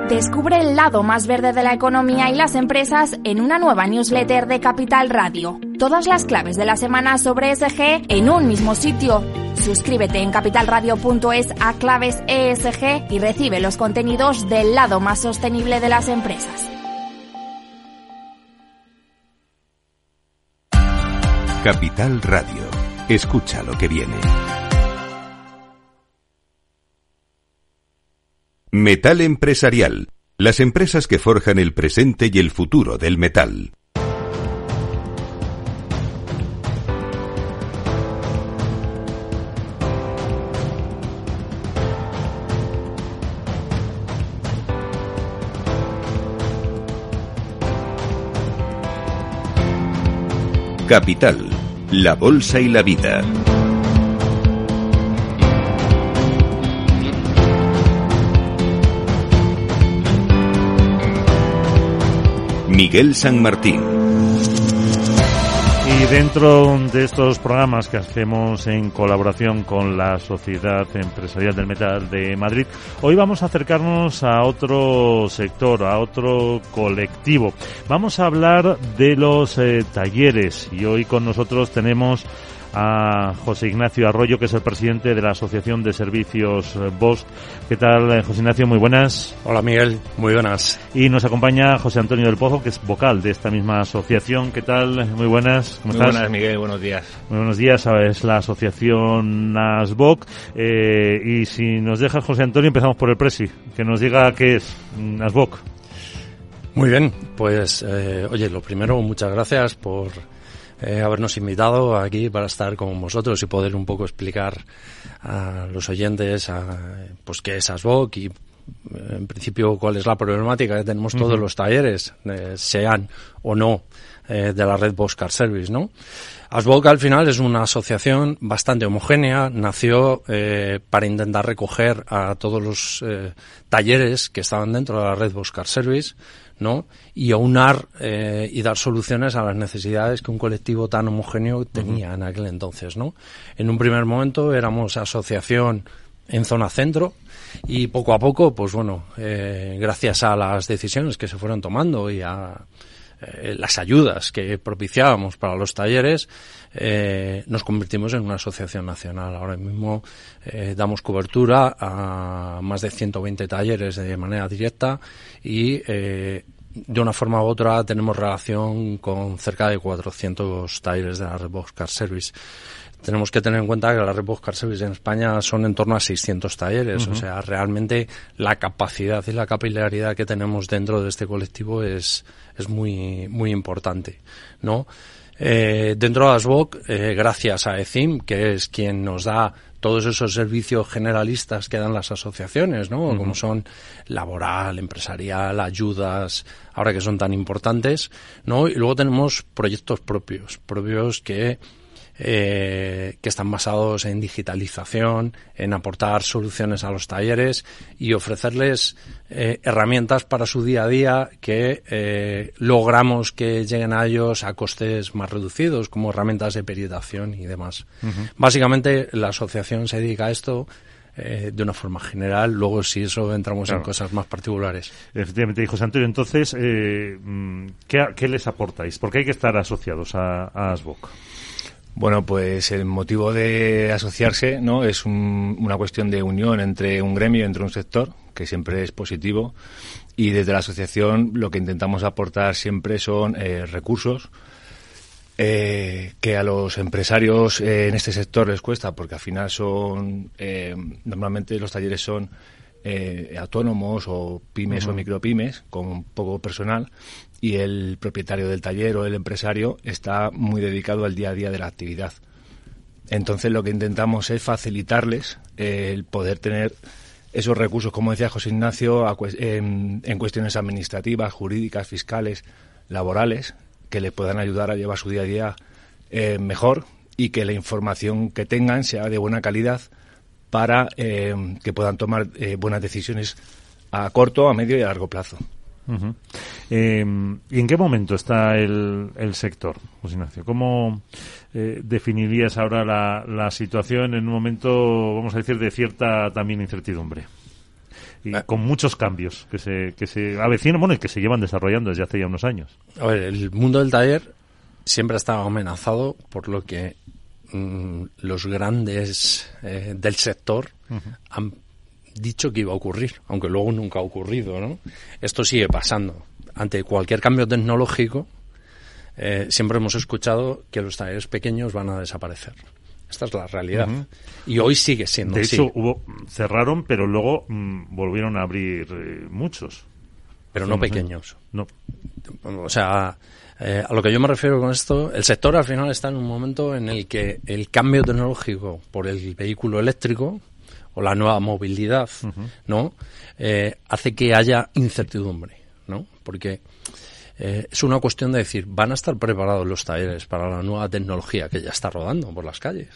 Descubre el lado más verde de la economía y las empresas en una nueva newsletter de Capital Radio. Todas las claves de la semana sobre ESG en un mismo sitio. Suscríbete en capitalradio.es a Claves ESG y recibe los contenidos del lado más sostenible de las empresas. Capital Radio. Escucha lo que viene. Metal Empresarial. Las empresas que forjan el presente y el futuro del metal. Capital, la bolsa y la vida. Miguel San Martín. Y dentro de estos programas que hacemos en colaboración con la Sociedad Empresarial del Metal de Madrid, hoy vamos a acercarnos a otro sector, a otro colectivo. Vamos a hablar de los talleres y hoy con nosotros tenemos a José Ignacio Arroyo, que es el presidente de la Asociación de Servicios Bosch. ¿Qué tal, José Ignacio? Muy buenas. Hola, Miguel. Muy buenas. Y nos acompaña José Antonio del Pozo, que es vocal de esta misma asociación. ¿Qué tal? Muy buenas. ¿Cómo estás? Muy buenas, Miguel. Buenos días. Muy buenos días. Es la asociación ASBOC. Y si nos dejas, José Antonio, empezamos por el presi. Que nos diga qué es ASBOC. Muy bien. Pues, oye, lo primero, muchas gracias por habernos invitado aquí para estar con vosotros y poder un poco explicar a los oyentes pues qué es ASBOC y en principio cuál es la problemática que tenemos todos los talleres, sean o no de la red Bosch Car Service, ¿no? ASBOC al final es una asociación bastante homogénea, nació para intentar recoger a todos los talleres que estaban dentro de la red Bosch Car Service, ¿no? Y aunar y dar soluciones a las necesidades que un colectivo tan homogéneo tenía en aquel entonces, ¿no? En un primer momento éramos asociación en zona centro y poco a poco, pues bueno, gracias a las decisiones que se fueron tomando y a las ayudas que propiciábamos para los talleres, nos convertimos en una asociación nacional. Ahora mismo damos cobertura a más de 120 talleres de manera directa y de una forma u otra tenemos relación con cerca de 400 talleres de la red Bosch Car Service. Tenemos que tener en cuenta que la red Bosch Car Service en España son en torno a 600 talleres. O sea, realmente la capacidad y la capilaridad que tenemos dentro de este colectivo es muy, muy importante, ¿no? Dentro de ASBOC, gracias a ECIM, que es quien nos da todos esos servicios generalistas que dan las asociaciones, ¿no? Como son laboral, empresarial, ayudas, ahora que son tan importantes, ¿no? Y luego tenemos proyectos propios que están basados en digitalización, en aportar soluciones a los talleres y ofrecerles herramientas para su día a día que logramos que lleguen a ellos a costes más reducidos, como herramientas de peritación y demás. Básicamente la asociación se dedica a esto de una forma general. Luego, si eso entramos en cosas más particulares. Efectivamente. Y José Antonio, entonces, ¿qué les aportáis? ¿Por qué hay que estar asociados a ASBOC? Bueno, pues el motivo de asociarse, ¿no? Es una cuestión de unión entre un gremio, entre un sector, que siempre es positivo, y desde la asociación lo que intentamos aportar siempre son recursos que a los empresarios en este sector les cuesta, porque al final son normalmente los talleres son autónomos o pymes o micropymes con poco personal, y el propietario del taller o el empresario está muy dedicado al día a día de la actividad. Entonces lo que intentamos es facilitarles el poder tener esos recursos, como decía José Ignacio, en cuestiones administrativas, jurídicas, fiscales, laborales, que les puedan ayudar a llevar su día a día mejor, y que la información que tengan sea de buena calidad para que puedan tomar buenas decisiones a corto, a medio y a largo plazo. ¿Y en qué momento está el sector, José Ignacio? ¿Cómo definirías ahora la situación en un momento, vamos a decir, de cierta también incertidumbre? y con muchos cambios que se avecinan, bueno, y que se llevan desarrollando desde hace ya unos años. A ver, el mundo del taller siempre ha estado amenazado por lo que los grandes del sector han dicho que iba a ocurrir, aunque luego nunca ha ocurrido, ¿no? Esto sigue pasando. Ante cualquier cambio tecnológico, siempre hemos escuchado que los talleres pequeños van a desaparecer. Esta es la realidad. Y hoy sigue siendo así. De hecho, cerraron, pero luego volvieron a abrir muchos. Pero no pequeños. No. O sea, a lo que yo me refiero con esto, el sector al final está en un momento en el que el cambio tecnológico por el vehículo eléctrico o la nueva movilidad, ¿no? Hace que haya incertidumbre, ¿no? Porque es una cuestión de decir, ¿van a estar preparados los talleres para la nueva tecnología que ya está rodando por las calles?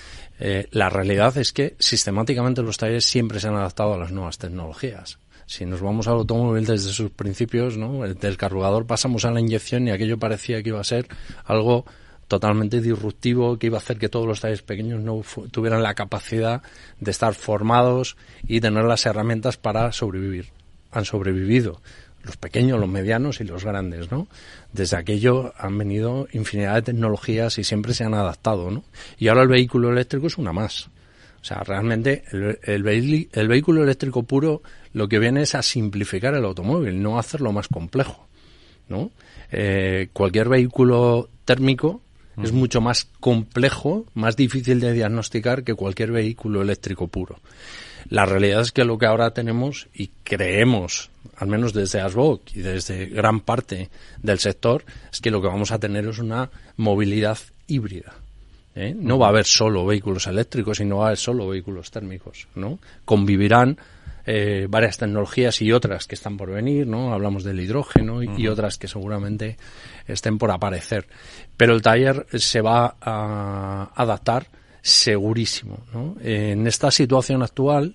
La realidad es que sistemáticamente los talleres siempre se han adaptado a las nuevas tecnologías. Si nos vamos al automóvil desde sus principios, ¿no? Del carburador pasamos a la inyección y aquello parecía que iba a ser algo totalmente disruptivo, que iba a hacer que todos los talleres pequeños no tuvieran la capacidad de estar formados y tener las herramientas para sobrevivir. Han sobrevivido los pequeños, los medianos y los grandes, ¿no? Desde aquello han venido infinidad de tecnologías y siempre se han adaptado, ¿no? Y ahora el vehículo eléctrico es una más. O sea, realmente el vehículo eléctrico puro lo que viene es a simplificar el automóvil, no a hacerlo más complejo, ¿no? Cualquier vehículo térmico es mucho más complejo, más difícil de diagnosticar que cualquier vehículo eléctrico puro. La realidad es que lo que ahora tenemos y creemos, al menos desde ASBOC y desde gran parte del sector, es que lo que vamos a tener es una movilidad híbrida. No va a haber solo vehículos eléctricos y no va a haber solo vehículos térmicos, ¿no? Convivirán varias tecnologías y otras que están por venir, ¿no? Hablamos del hidrógeno y otras que seguramente estén por aparecer. Pero el taller se va a adaptar segurísimo, ¿no? En esta situación actual,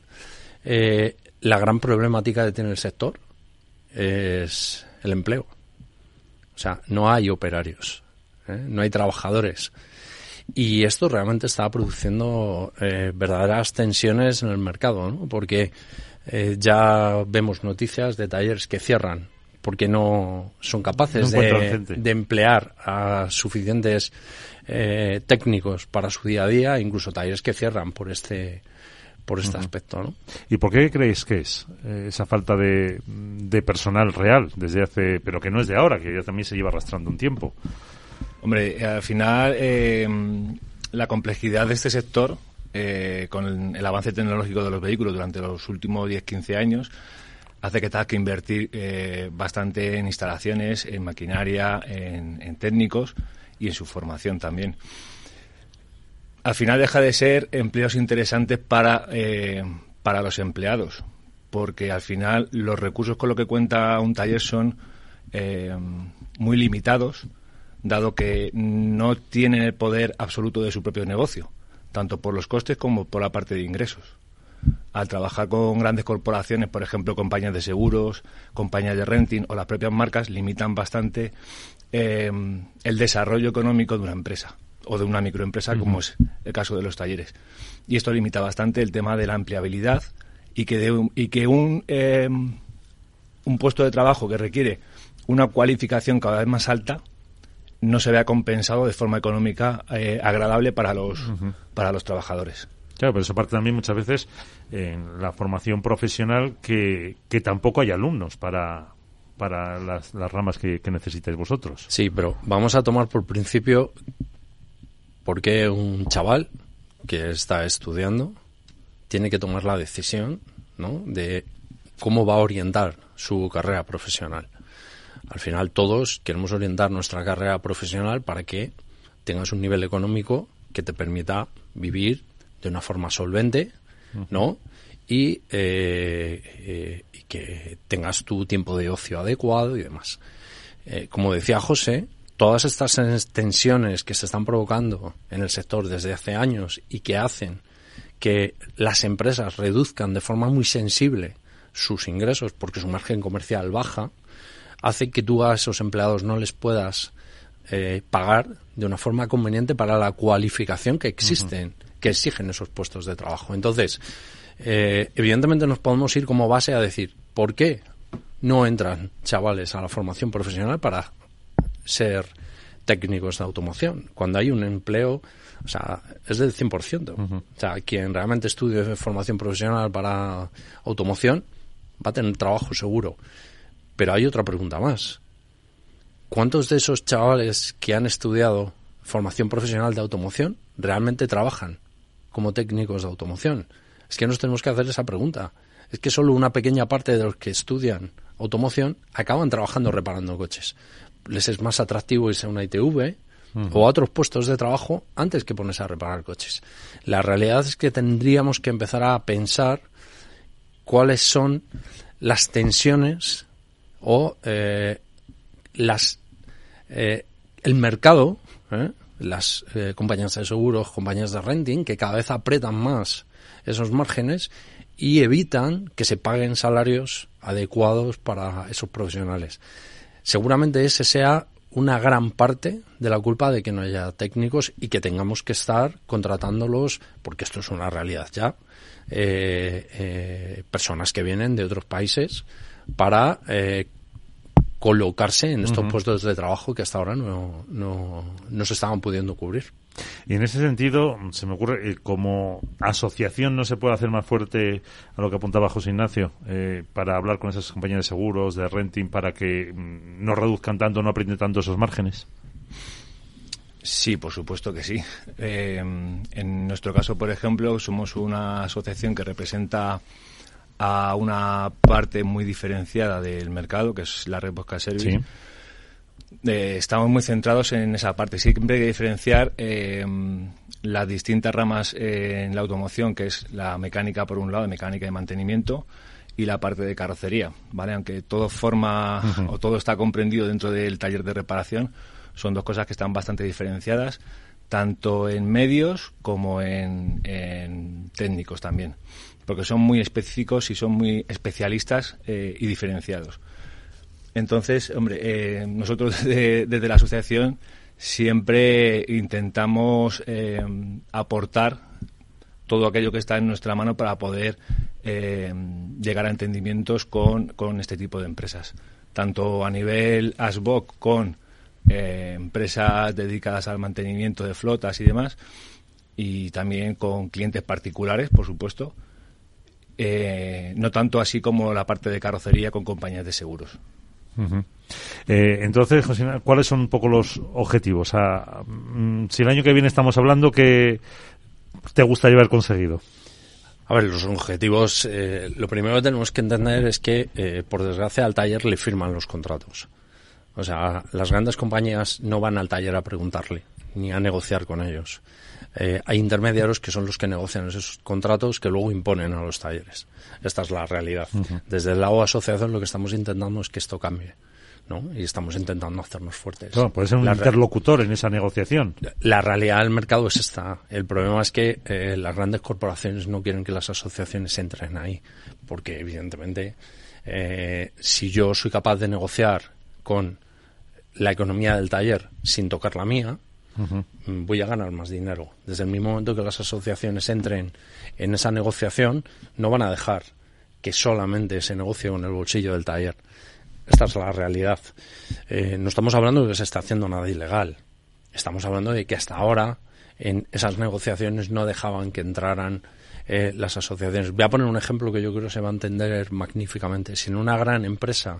la gran problemática que tiene el sector es el empleo. O sea, no hay operarios, no hay trabajadores. Y esto realmente está produciendo verdaderas tensiones en el mercado, ¿no? Porque ya vemos noticias de talleres que cierran porque no son capaces de emplear a suficientes técnicos para su día a día, incluso talleres que cierran por este aspecto, ¿no? ¿Y por qué creéis que es esa falta de personal real desde hace, pero que no es de ahora, que ya también se lleva arrastrando un tiempo? Hombre, al final la complejidad de este sector con el avance tecnológico de los vehículos durante los últimos 10-15 años hace que tengas que invertir bastante en instalaciones, en maquinaria, en técnicos y en su formación también. Al final deja de ser empleos interesantes para los empleados, porque al final los recursos con los que cuenta un taller son muy limitados, dado que no tienen el poder absoluto de su propio negocio, tanto por los costes como por la parte de ingresos. Al trabajar con grandes corporaciones, por ejemplo, compañías de seguros, compañías de renting o las propias marcas, limitan bastante el desarrollo económico de una empresa o de una microempresa, como es el caso de los talleres. Y esto limita bastante el tema de la empleabilidad y que un puesto de trabajo que requiere una cualificación cada vez más alta no se vea compensado de forma económica agradable para los trabajadores. Claro, pero eso parte también muchas veces en la formación profesional que tampoco hay alumnos para las ramas que necesitáis vosotros. Sí, pero vamos a tomar por principio por qué un chaval que está estudiando tiene que tomar la decisión, ¿no?, de cómo va a orientar su carrera profesional. Al final todos queremos orientar nuestra carrera profesional para que tengas un nivel económico que te permita vivir de una forma solvente, ¿no? Y que tengas tu tiempo de ocio adecuado y demás. Como decía José, todas estas tensiones que se están provocando en el sector desde hace años y que hacen que las empresas reduzcan de forma muy sensible sus ingresos porque su margen comercial baja, hace que tú a esos empleados no les puedas pagar de una forma conveniente para la cualificación que existen que exigen esos puestos de trabajo. Entonces, evidentemente nos podemos ir como base a decir, ¿por qué no entran chavales a la formación profesional para ser técnicos de automoción? Cuando hay un empleo, o sea, es del 100%. O sea, quien realmente estudie formación profesional para automoción va a tener trabajo seguro. Pero hay otra pregunta más. ¿Cuántos de esos chavales que han estudiado formación profesional de automoción realmente trabajan como técnicos de automoción? Es que nos tenemos que hacer esa pregunta. Es que solo una pequeña parte de los que estudian automoción acaban trabajando reparando coches. Les es más atractivo irse a una ITV o a otros puestos de trabajo antes que ponerse a reparar coches. La realidad es que tendríamos que empezar a pensar cuáles son las tensiones o el mercado, las compañías de seguros, compañías de renting, que cada vez apretan más esos márgenes y evitan que se paguen salarios adecuados para esos profesionales. Seguramente ese sea una gran parte de la culpa de que no haya técnicos y que tengamos que estar contratándolos, porque esto es una realidad ya, personas que vienen de otros países para colocarse en estos puestos de trabajo que hasta ahora no se estaban pudiendo cubrir. Y en ese sentido, se me ocurre, como asociación no se puede hacer más fuerte a lo que apuntaba José Ignacio, para hablar con esas compañías de seguros, de renting, para que no reduzcan tanto, no aprieten tanto esos márgenes. Sí, por supuesto que sí. En nuestro caso, por ejemplo, somos una asociación que representa a una parte muy diferenciada del mercado, que es la red Podcast Service. Sí. Estamos muy centrados en esa parte. Siempre hay que diferenciar las distintas ramas en la automoción, que es la mecánica por un lado, de mecánica y mantenimiento, y la parte de carrocería, ¿vale? Aunque todo forma o todo está comprendido dentro del taller de reparación, son dos cosas que están bastante diferenciadas, tanto en medios como en técnicos también, porque son muy específicos y son muy especialistas y diferenciados. Entonces, hombre, nosotros desde la asociación siempre intentamos aportar todo aquello que está en nuestra mano para poder llegar a entendimientos con este tipo de empresas, tanto a nivel ASBOC con empresas dedicadas al mantenimiento de flotas y demás, y también con clientes particulares, por supuesto, no tanto así como la parte de carrocería con compañías de seguros. Entonces, José, ¿cuáles son un poco los objetivos? Si el año que viene estamos hablando, ¿qué te gustaría haber conseguido? A ver, los objetivos, lo primero que tenemos que entender es que, por desgracia, al taller le firman los contratos. O sea, las grandes compañías no van al taller a preguntarle, ni a negociar con ellos. Hay intermediarios que son los que negocian esos contratos que luego imponen a los talleres. Esta es la realidad. Desde el lado asociación lo que estamos intentando es que esto cambie, ¿no? Y estamos intentando hacernos fuertes. Claro, puede ser un interlocutor en esa negociación. La realidad del mercado es esta. El problema es que las grandes corporaciones no quieren que las asociaciones entren ahí, porque evidentemente si yo soy capaz de negociar con la economía del taller sin tocar la mía, voy a ganar más dinero. Desde el mismo momento que las asociaciones entren en esa negociación, no van a dejar que solamente se negocie con el bolsillo del taller. Esta es la realidad. No estamos hablando de que se está haciendo nada ilegal. Estamos hablando de que hasta ahora en esas negociaciones no dejaban que entraran las asociaciones. Voy a poner un ejemplo que yo creo que se va a entender magníficamente. Si en una gran empresa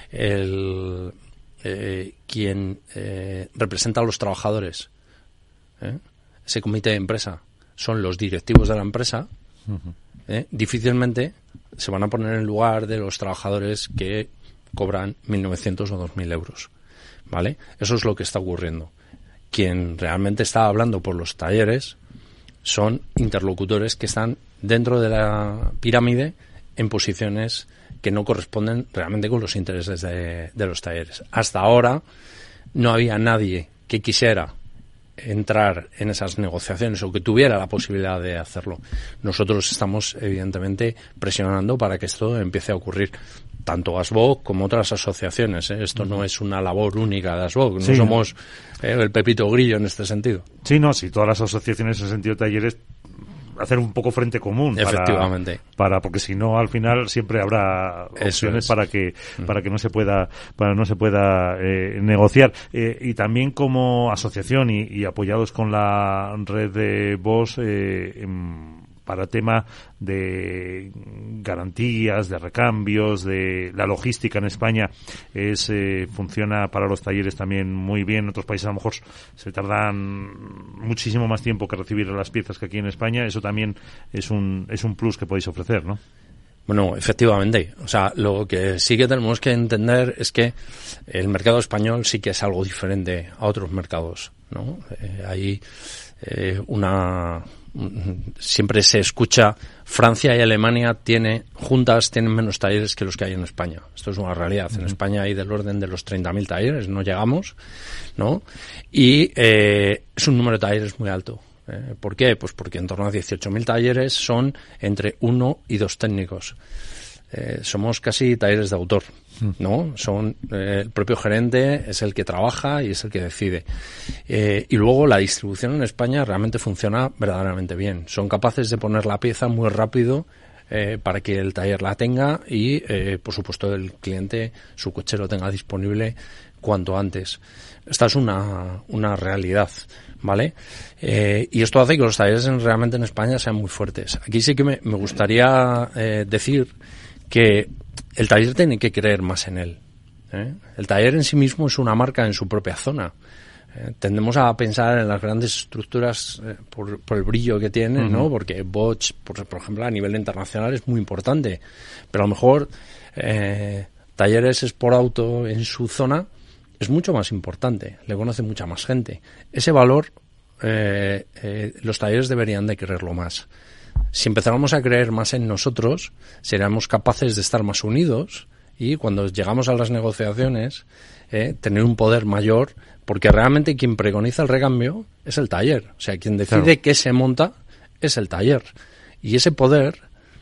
quien representa a los trabajadores, ese comité de empresa, son los directivos de la empresa, difícilmente se van a poner en lugar de los trabajadores que cobran 1.900 o 2.000 euros, ¿vale? Eso es lo que está ocurriendo. Quien realmente está hablando por los talleres son interlocutores que están dentro de la pirámide en posiciones que no corresponden realmente con los intereses de los talleres. Hasta ahora no había nadie que quisiera entrar en esas negociaciones o que tuviera la posibilidad de hacerlo. Nosotros estamos evidentemente presionando para que esto empiece a ocurrir, tanto ASBOC como otras asociaciones. Esto no es una labor única de ASBOC, no somos el Pepito Grillo en este sentido. Sí, no, sí, todas las asociaciones en ese sentido de talleres hacer un poco frente común. Efectivamente. Porque si no, al final siempre habrá opciones para que no se pueda negociar. Y también como asociación y apoyados con la red de VOS, para tema de garantías, de recambios, de la logística en España funciona para los talleres también muy bien. En otros países a lo mejor se tardan muchísimo más tiempo que recibir las piezas que aquí en España. Eso también es un plus que podéis ofrecer, ¿no? Bueno, efectivamente. O sea, lo que sí que tenemos que entender es que el mercado español sí que es algo diferente a otros mercados, ¿no? Hay siempre se escucha Francia y Alemania tienen menos talleres que los que hay en España. Esto es una realidad. En España hay del orden de los 30.000 talleres, no llegamos, ¿no? Y es un número de talleres muy alto. ¿Por qué? Pues porque en torno a 18.000 talleres son entre 1 y 2 técnicos. Somos casi talleres de autor, ¿no? El propio gerente es el que trabaja y es el que decide. Y luego la distribución en España realmente funciona verdaderamente bien. Son capaces de poner la pieza muy rápido para que el taller la tenga y, por supuesto, el cliente, su coche lo tenga disponible cuanto antes. Esta es una realidad, ¿vale? Y esto hace que los talleres realmente en España sean muy fuertes. Aquí sí que me gustaría decir que el taller tiene que creer más en él. El taller en sí mismo es una marca en su propia zona. Tendemos a pensar en las grandes estructuras por el brillo que tienen, ¿no? Porque Bosch, por ejemplo, a nivel internacional es muy importante. Pero a lo mejor Talleres Sport Auto en su zona es mucho más importante. Le conoce mucha más gente. Ese valor los talleres deberían de creerlo más. Si empezáramos a creer más en nosotros, seríamos capaces de estar más unidos y cuando llegamos a las negociaciones tener un poder mayor, porque realmente quien preconiza el recambio es el taller. O sea, quien decide qué se monta es el taller. Y ese poder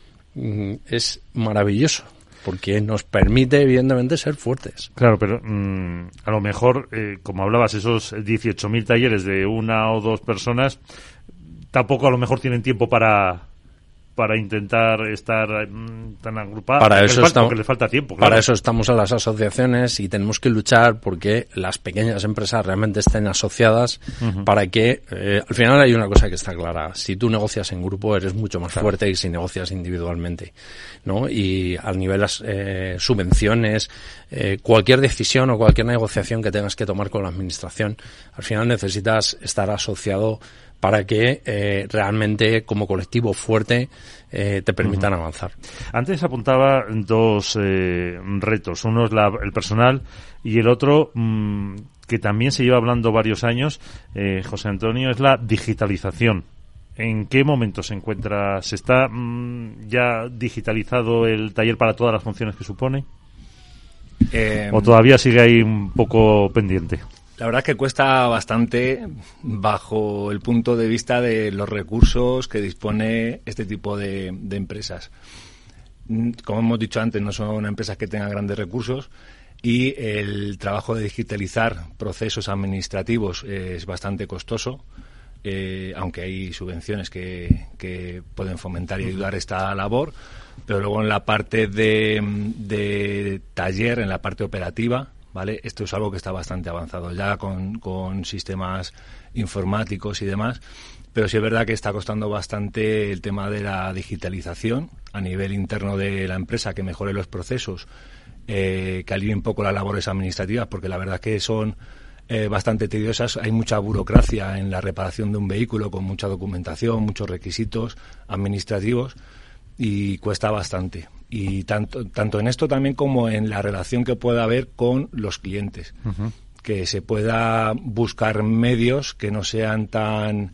es maravilloso, porque nos permite, evidentemente, ser fuertes. Claro, pero a lo mejor, como hablabas, esos 18.000 talleres de 1 o 2 personas, tampoco a lo mejor tienen tiempo para intentar estar tan agrupados. Porque les falta tiempo. Claro. Para eso estamos en las asociaciones y tenemos que luchar porque las pequeñas empresas realmente estén asociadas para que, al final hay una cosa que está clara. Si tú negocias en grupo eres mucho más fuerte que si negocias individualmente, ¿no? Y al nivel subvenciones, cualquier decisión o cualquier negociación que tengas que tomar con la administración, al final necesitas estar asociado para que realmente como colectivo fuerte te permitan avanzar. Antes apuntaba 2 retos. Uno es el personal y el otro, que también se lleva hablando varios años, José Antonio, es la digitalización. ¿En qué momento se encuentra? ¿Se está ya digitalizado el taller para todas las funciones que supone? ¿O todavía sigue ahí un poco pendiente? La verdad es que cuesta bastante bajo el punto de vista de los recursos que dispone este tipo de empresas. Como hemos dicho antes, no son empresas que tengan grandes recursos y el trabajo de digitalizar procesos administrativos es bastante costoso, aunque hay subvenciones que pueden fomentar y ayudar esta labor, pero luego en la parte de taller, en la parte operativa, ¿vale? Esto es algo que está bastante avanzado ya con sistemas informáticos y demás, pero sí es verdad que está costando bastante el tema de la digitalización a nivel interno de la empresa, que mejore los procesos, que alivie un poco las labores administrativas, porque la verdad que son bastante tediosas. Hay mucha burocracia en la reparación de un vehículo con mucha documentación, muchos requisitos administrativos y cuesta bastante. Y tanto en esto también como en la relación que pueda haber con los clientes. Que se pueda buscar medios que no sean tan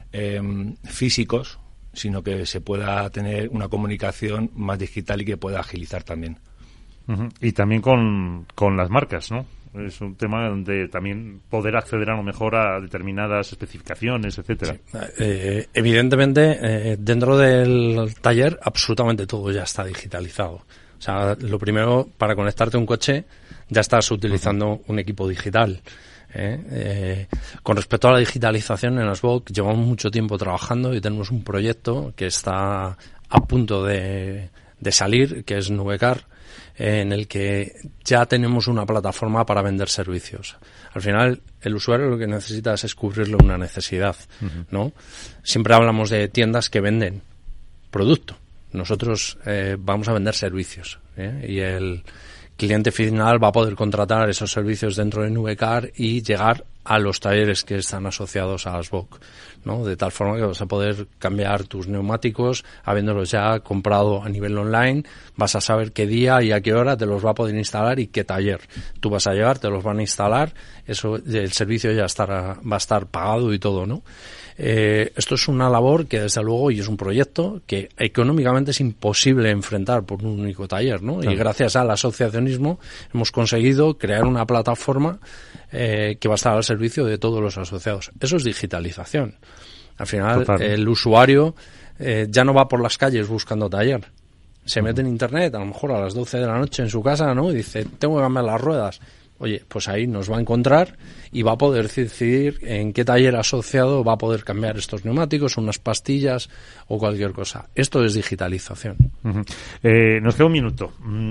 físicos, sino que se pueda tener una comunicación más digital y que pueda agilizar también. Y también con las marcas, ¿no? Es un tema donde también poder acceder a lo mejor a determinadas especificaciones, etcétera. Sí. Evidentemente, dentro del taller absolutamente todo ya está digitalizado. O sea, lo primero, para conectarte a un coche ya estás utilizando un equipo digital. Con respecto a la digitalización en ASBOC, llevamos mucho tiempo trabajando y tenemos un proyecto que está a punto de salir, que es Nubecar, en el que ya tenemos una plataforma para vender servicios. Al final, el usuario lo que necesita es cubrirle una necesidad, ¿no? Siempre hablamos de tiendas que venden producto. Nosotros vamos a vender servicios, y el cliente final va a poder contratar esos servicios dentro de Nubecar y llegar a los talleres que están asociados a ASBOC, ¿no? De tal forma que vas a poder cambiar tus neumáticos habiéndolos ya comprado a nivel online, vas a saber qué día y a qué hora te los va a poder instalar y qué taller. Tú vas a llegar, te los van a instalar, eso, el servicio ya va a estar pagado y todo, ¿no? Esto es una labor que desde luego, y es un proyecto que económicamente es imposible enfrentar por un único taller, ¿no? Claro. Y gracias al asociacionismo hemos conseguido crear una plataforma que va a estar al servicio de todos los asociados. Eso es digitalización. Al final, el usuario ya no va por las calles buscando taller. Se mete en internet, a lo mejor a las 12 de la noche en su casa, ¿no? Y dice, tengo que cambiar las ruedas. Oye, pues ahí nos va a encontrar y va a poder decidir en qué taller asociado va a poder cambiar estos neumáticos, unas pastillas o cualquier cosa. Esto es digitalización. Nos queda un minuto.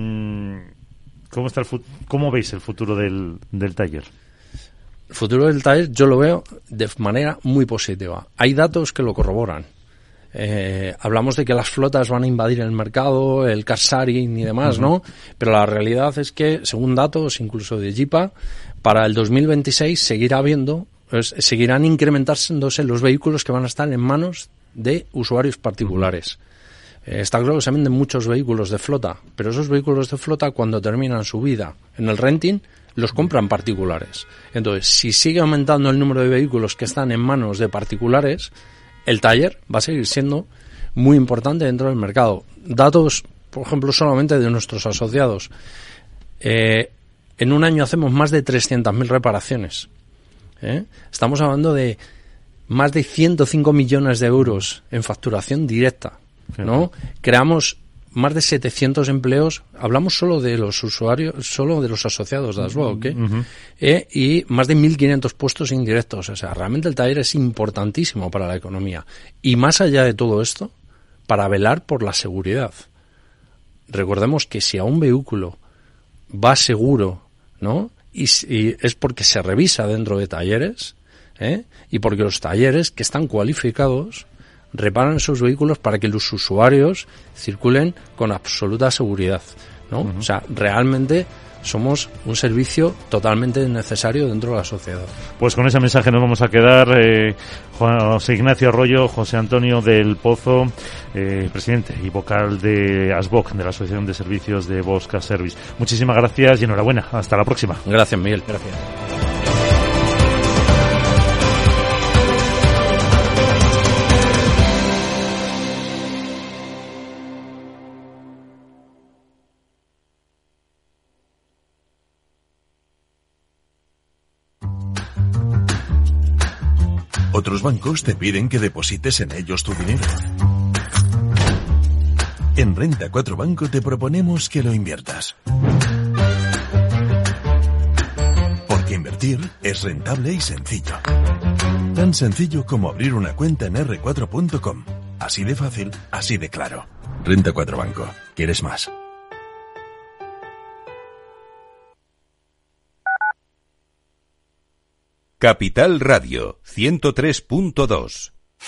¿Cómo veis el futuro del taller? El futuro del taller yo lo veo de manera muy positiva. Hay datos que lo corroboran. Hablamos de que las flotas van a invadir el mercado, el car sharing y demás, ¿no? Pero la realidad es que, según datos incluso de JIPA, para el 2026 seguirán incrementándose los vehículos que van a estar en manos de usuarios particulares. Está claro que se venden muchos vehículos de flota, pero esos vehículos de flota, cuando terminan su vida en el renting, los compran particulares. Entonces, si sigue aumentando el número de vehículos que están en manos de particulares, el taller va a seguir siendo muy importante dentro del mercado. Datos, por ejemplo, solamente de nuestros asociados. En un año hacemos más de 300.000 reparaciones. Estamos hablando de más de 105 millones de euros en facturación directa, ¿no? Creamos más de 700 empleos, hablamos solo de los usuarios, solo de los asociados de ASBOC, y más de 1.500 puestos indirectos. O sea, realmente el taller es importantísimo para la economía. Y más allá de todo esto, para velar por la seguridad. Recordemos que si a un vehículo va seguro, ¿no? Y es porque se revisa dentro de talleres, y porque los talleres que están cualificados reparan esos vehículos para que los usuarios circulen con absoluta seguridad, ¿no? O sea, realmente somos un servicio totalmente necesario dentro de la sociedad. Pues con ese mensaje nos vamos a quedar. José Ignacio Arroyo, José Antonio del Pozo, presidente y vocal de ASBOC, de la Asociación de Servicios de Bosch Car Service. Muchísimas gracias y enhorabuena. Hasta la próxima. Gracias, Miguel. Gracias. Otros bancos te piden que deposites en ellos tu dinero. En Renta 4 Banco te proponemos que lo inviertas. Porque invertir es rentable y sencillo. Tan sencillo como abrir una cuenta en r4.com. Así de fácil, así de claro. Renta 4 Banco. ¿Quieres más? Capital Radio 103.2.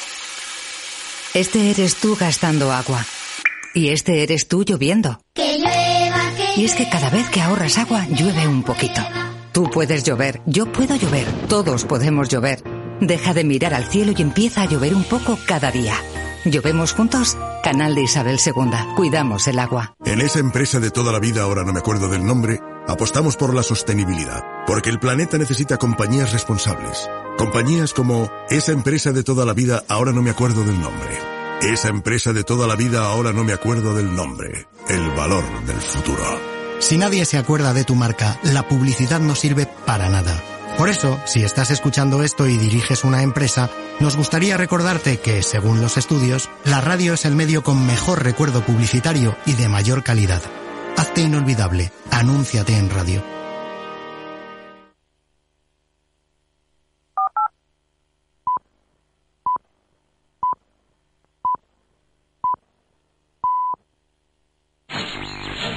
Este eres tú gastando agua. Y este eres tú lloviendo. Que llueva, que y es que cada vez que ahorras agua, llueve un poquito. Tú puedes llover, yo puedo llover, todos podemos llover. Deja de mirar al cielo y empieza a llover un poco cada día. ¿Llovemos juntos? Canal de Isabel II. Cuidamos el agua. En esa empresa de toda la vida, ahora no me acuerdo del nombre, apostamos por la sostenibilidad. Porque el planeta necesita compañías responsables. Compañías como esa empresa de toda la vida, ahora no me acuerdo del nombre. Esa empresa de toda la vida, ahora no me acuerdo del nombre. El valor del futuro. Si nadie se acuerda de tu marca, la publicidad no sirve para nada. Por eso, si estás escuchando esto y diriges una empresa, nos gustaría recordarte que, según los estudios, la radio es el medio con mejor recuerdo publicitario y de mayor calidad. Hazte inolvidable. Anúnciate en radio.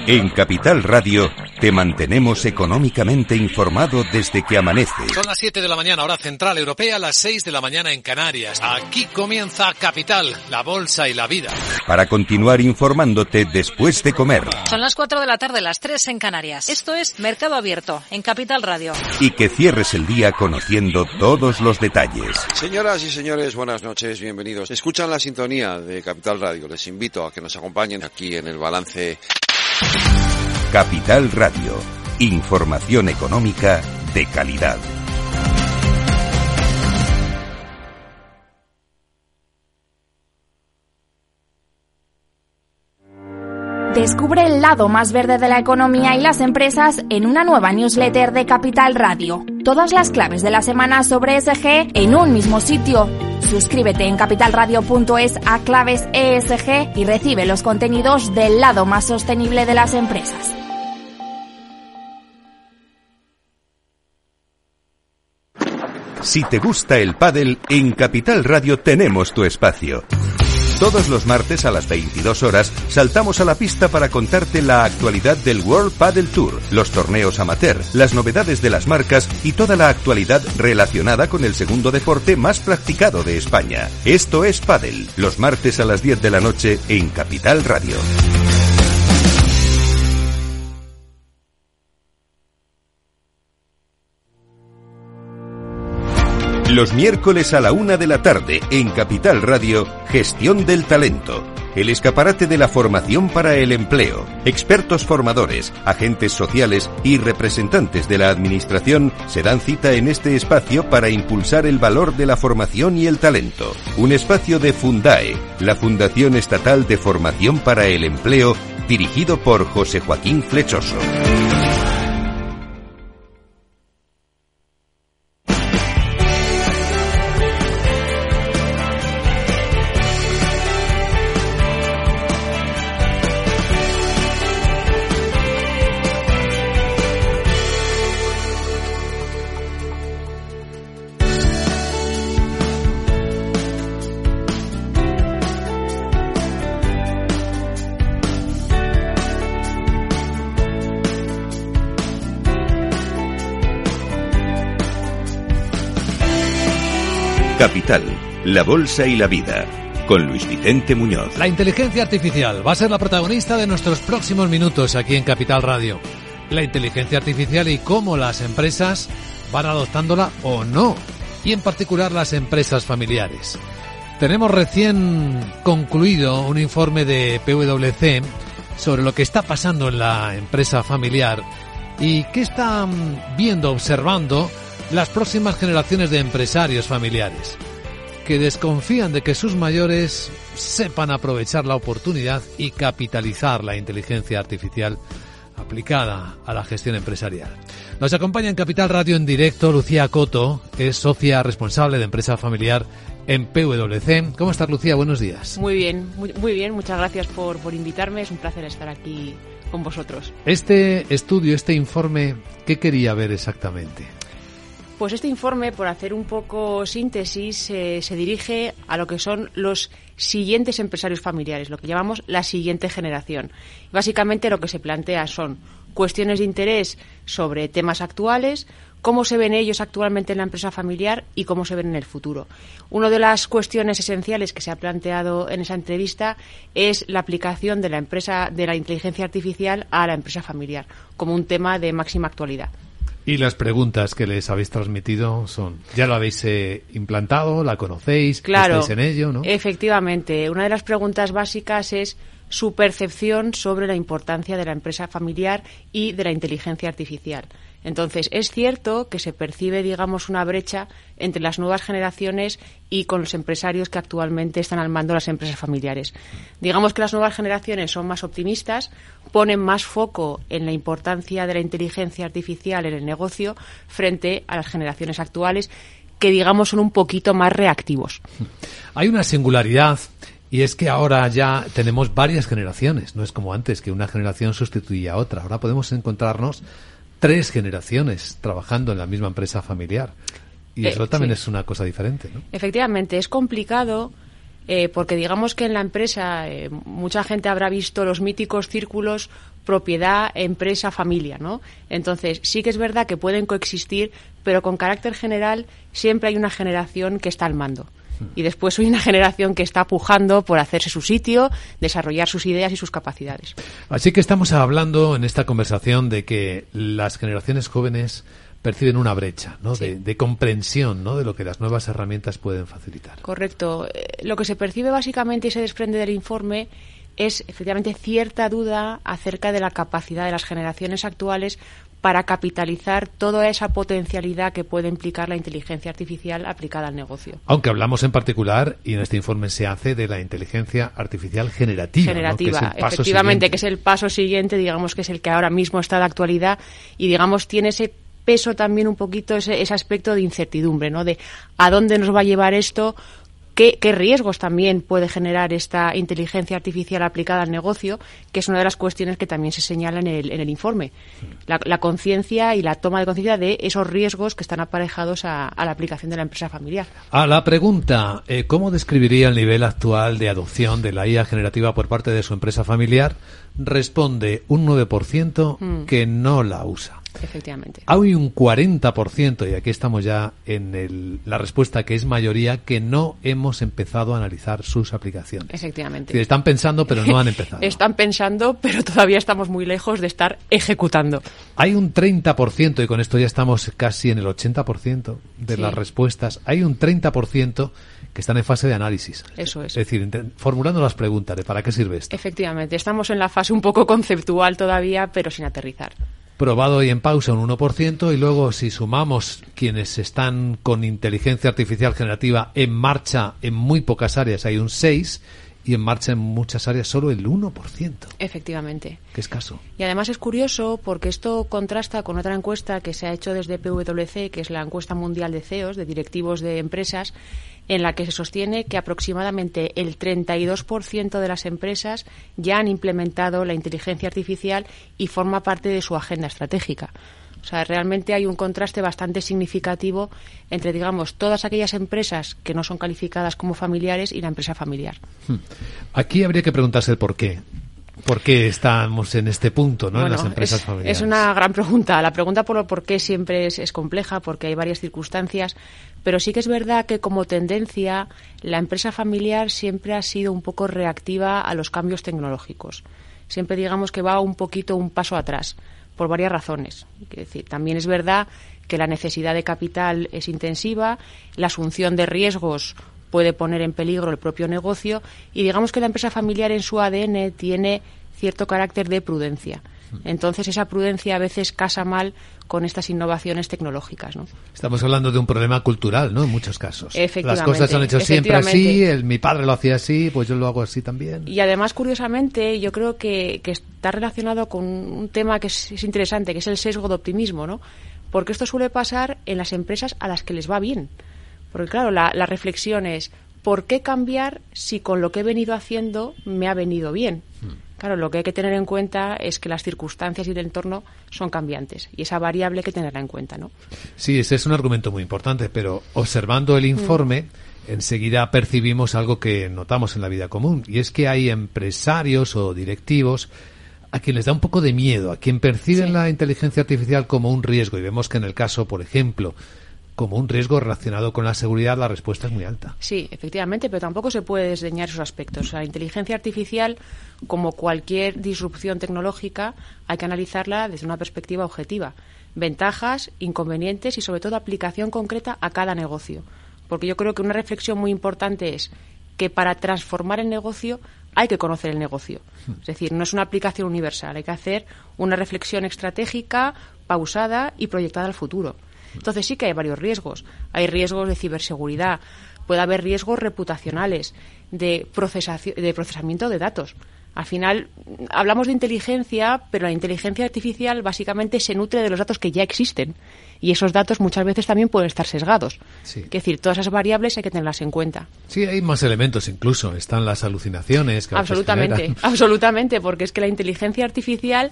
En Capital Radio te mantenemos económicamente informado desde que amanece. Son las 7 de la mañana, hora central europea, las 6 de la mañana en Canarias. Aquí comienza Capital, la bolsa y la vida. Para continuar informándote después de comer. Son las 4 de la tarde, las 3 en Canarias. Esto es Mercado Abierto, en Capital Radio. Y que cierres el día conociendo todos los detalles. Señoras y señores, buenas noches, bienvenidos. Escuchan la sintonía de Capital Radio. Les invito a que nos acompañen aquí en el balance. Capital Radio. Información económica de calidad. Descubre el lado más verde de la economía y las empresas en una nueva newsletter de Capital Radio. Todas las claves de la semana sobre ESG en un mismo sitio. Suscríbete en capitalradio.es a claves ESG y recibe los contenidos del lado más sostenible de las empresas. Si te gusta el pádel, en Capital Radio tenemos tu espacio. Todos los martes a las 22 horas saltamos a la pista para contarte la actualidad del World Padel Tour, los torneos amateur, las novedades de las marcas y toda la actualidad relacionada con el segundo deporte más practicado de España. Esto es Padel, los martes a las 10 de la noche en Capital Radio. Los miércoles a la 1 de la tarde en Capital Radio, Gestión del Talento. El escaparate de la formación para el empleo. Expertos formadores, agentes sociales y representantes de la administración se dan cita en este espacio para impulsar el valor de la formación y el talento. Un espacio de Fundae, la Fundación Estatal de Formación para el Empleo, dirigido por José Joaquín Flechoso. Capital, la bolsa y la vida, con Luis Vicente Muñoz. La inteligencia artificial va a ser la protagonista de nuestros próximos minutos aquí en Capital Radio. La inteligencia artificial y cómo las empresas van adoptándola o no, y en particular las empresas familiares. Tenemos recién concluido un informe de PwC sobre lo que está pasando en la empresa familiar y qué están viendo, observando las próximas generaciones de empresarios familiares, que desconfían de que sus mayores sepan aprovechar la oportunidad y capitalizar la inteligencia artificial aplicada a la gestión empresarial. Nos acompaña en Capital Radio en directo Lucía Coto, es socia responsable de empresa familiar en PwC. ¿Cómo estás, Lucía? Buenos días. Muy bien, muy bien. Muchas gracias por invitarme. Es un placer estar aquí con vosotros. Este estudio, este informe, ¿qué quería ver exactamente? Pues este informe, por hacer un poco síntesis, se dirige a lo que son los siguientes empresarios familiares, lo que llamamos la siguiente generación. Básicamente lo que se plantea son cuestiones de interés sobre temas actuales, cómo se ven ellos actualmente en la empresa familiar y cómo se ven en el futuro. Una de las cuestiones esenciales que se ha planteado en esa entrevista es la aplicación de la inteligencia artificial a la empresa familiar, como un tema de máxima actualidad. Y las preguntas que les habéis transmitido son, ¿ya lo habéis implantado? ¿La conocéis? Claro, ¿Estáis en ello? ¿No? Efectivamente. Una de las preguntas básicas es su percepción sobre la importancia de la empresa familiar y de la inteligencia artificial. Entonces, es cierto que se percibe, digamos, una brecha entre las nuevas generaciones y con los empresarios que actualmente están al mando de las empresas familiares. Digamos que las nuevas generaciones son más optimistas, ponen más foco en la importancia de la inteligencia artificial en el negocio frente a las generaciones actuales, que, digamos, son un poquito más reactivos. Hay una singularidad. Y es que ahora ya tenemos varias generaciones, no es como antes, que una generación sustituía a otra. Ahora podemos encontrarnos 3 generaciones trabajando en la misma empresa familiar. Y eso también es una cosa diferente, ¿no? Efectivamente, es complicado porque digamos que en la empresa mucha gente habrá visto los míticos círculos propiedad, empresa, familia, ¿no? Entonces, sí que es verdad que pueden coexistir, pero con carácter general siempre hay una generación que está al mando. Y después hay una generación que está pujando por hacerse su sitio, desarrollar sus ideas y sus capacidades. Así que estamos hablando en esta conversación de que las generaciones jóvenes perciben una brecha, ¿no? Sí. De comprensión, ¿no? De lo que las nuevas herramientas pueden facilitar. Correcto. Lo que se percibe básicamente y se desprende del informe es efectivamente cierta duda acerca de la capacidad de las generaciones actuales para capitalizar toda esa potencialidad que puede implicar la inteligencia artificial aplicada al negocio. Aunque hablamos en particular, y en este informe se hace, de la inteligencia artificial generativa. Generativa, ¿no? Que es el paso efectivamente, siguiente. que es el paso siguiente, digamos que es el que ahora mismo está de actualidad y digamos tiene ese peso también un poquito, ese aspecto de incertidumbre, ¿no? De a dónde nos va a llevar esto. ¿Qué riesgos también puede generar esta inteligencia artificial aplicada al negocio? Que es una de las cuestiones que también se señala en el informe. La conciencia y la toma de conciencia de esos riesgos que están aparejados a la aplicación de la empresa familiar. A la pregunta, ¿cómo describiría el nivel actual de adopción de la IA generativa por parte de su empresa familiar? Responde un 9% que no la usa. Efectivamente. Hay un 40%, y aquí estamos ya en la respuesta que es mayoría, que no hemos empezado a analizar sus aplicaciones. Efectivamente. Es decir, están pensando, pero no han empezado. Están pensando, pero todavía estamos muy lejos de estar ejecutando. Hay un 30%, y con esto ya estamos casi en el 80% de las respuestas, hay un 30% que están en fase de análisis. Eso es. Es decir, formulando las preguntas de ¿para qué sirve esto? Efectivamente. Estamos en la fase un poco conceptual todavía, pero sin aterrizar. Probado y en pausa un 1%, y luego si sumamos quienes están con inteligencia artificial generativa en marcha en muy pocas áreas, hay un 6%, y en marcha en muchas áreas solo el 1%. Efectivamente. Qué escaso. Y además es curioso porque esto contrasta con otra encuesta que se ha hecho desde PwC, que es la encuesta mundial de CEOs, de directivos de empresas, en la que se sostiene que aproximadamente el 32% de las empresas ya han implementado la inteligencia artificial y forma parte de su agenda estratégica. O sea, realmente hay un contraste bastante significativo entre, digamos, todas aquellas empresas que no son calificadas como familiares y la empresa familiar. Aquí habría que preguntarse el por qué. ¿Por qué estamos en este punto, ¿no? Bueno, en las empresas familiares? Es una gran pregunta. La pregunta por por qué siempre es compleja, porque hay varias circunstancias, pero sí que es verdad que como tendencia la empresa familiar siempre ha sido un poco reactiva a los cambios tecnológicos. Siempre digamos que va un paso atrás, por varias razones. Es decir, también es verdad que la necesidad de capital es intensiva, la asunción de riesgos puede poner en peligro el propio negocio y digamos que la empresa familiar en su ADN tiene cierto carácter de prudencia. Entonces esa prudencia a veces casa mal con estas innovaciones tecnológicas, ¿no? Estamos hablando de un problema cultural, ¿no? En muchos casos. Efectivamente. Las cosas se han hecho siempre así, mi padre lo hacía así, pues yo lo hago así también. Y además, curiosamente, yo creo que está relacionado con un tema que es interesante, que es el sesgo de optimismo, ¿no? Porque esto suele pasar en las empresas a las que les va bien. Porque claro, la reflexión es, ¿por qué cambiar si con lo que he venido haciendo me ha venido bien? Claro, lo que hay que tener en cuenta es que las circunstancias y el entorno son cambiantes y esa variable hay que tenerla en cuenta, ¿no? Sí, ese es un argumento muy importante, pero observando el informe, enseguida percibimos algo que notamos en la vida común, y es que hay empresarios o directivos a quien les da un poco de miedo, a quien perciben la inteligencia artificial como un riesgo, y vemos que en el caso, por ejemplo, como un riesgo relacionado con la seguridad, la respuesta es muy alta. Sí, efectivamente, pero tampoco se puede desdeñar esos aspectos. La inteligencia artificial, como cualquier disrupción tecnológica, hay que analizarla desde una perspectiva objetiva. Ventajas, inconvenientes y, sobre todo, aplicación concreta a cada negocio. Porque yo creo que una reflexión muy importante es que para transformar el negocio hay que conocer el negocio. Es decir, no es una aplicación universal, hay que hacer una reflexión estratégica, pausada y proyectada al futuro. Entonces sí que hay varios riesgos. Hay riesgos de ciberseguridad, puede haber riesgos reputacionales, de procesamiento de datos. Al final hablamos de inteligencia, pero la inteligencia artificial básicamente se nutre de los datos que ya existen. Y esos datos muchas veces también pueden estar sesgados. Sí. Es decir, todas esas variables hay que tenerlas en cuenta. Sí, hay más elementos incluso. Están las alucinaciones. Que absolutamente, porque es que la inteligencia artificial